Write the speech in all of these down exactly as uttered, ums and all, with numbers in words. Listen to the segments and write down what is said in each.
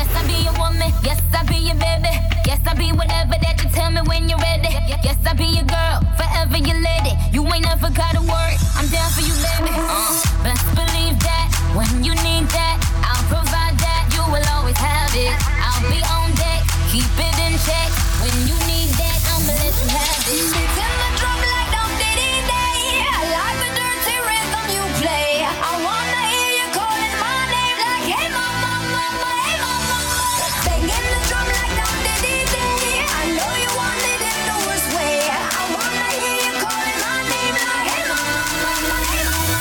Yes, I be your woman. Yes, I be your baby. Yes, I be whatever that you tell me when you're ready. Yes, I be your girl, forever your lady. You ain't never gotta worry, I'm down for you, baby. Uh, best believe that when you need that, I'll provide that. You will always have it. I'll be on deck, keep it in check. When you need that, I'ma let you have it. It's in the drum like Dom Diddy Day. I like the dirty rhythm you play. I wanna hear you calling my name like, hey mama, mama, hey mama. Banging the drum like Dom Diddy Day. I know you want it in the worst way. I wanna hear you calling my name like, hey mama, mama, hey mama.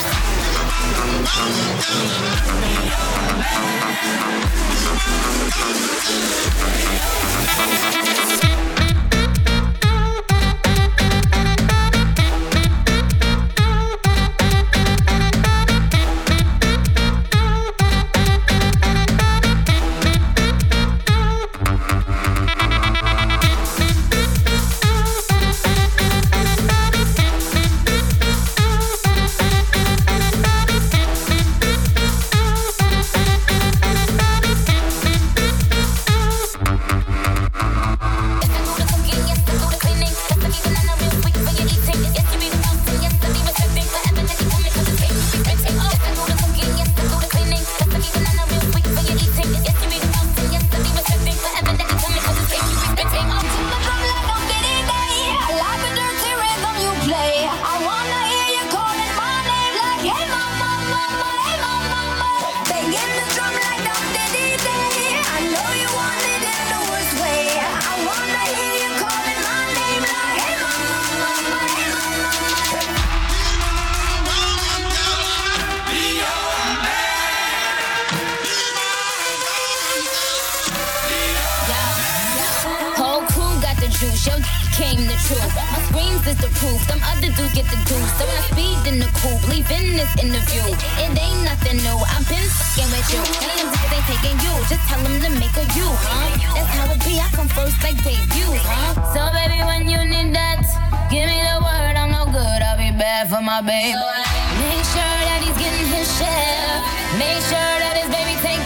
Came the truth. My screams is the proof. Them other dudes get the juice. So I speed in the coupe, leaving this interview. It ain't nothing new. I've been fucking with you. None of them niggas ain't taking you. Just tell them to make a you, huh? That's how it be. I come first like debut, huh? So baby, when you need that, give me the word. I'm no good. I'll be bad for my baby. Make sure that he's getting his share. Make sure that his baby takes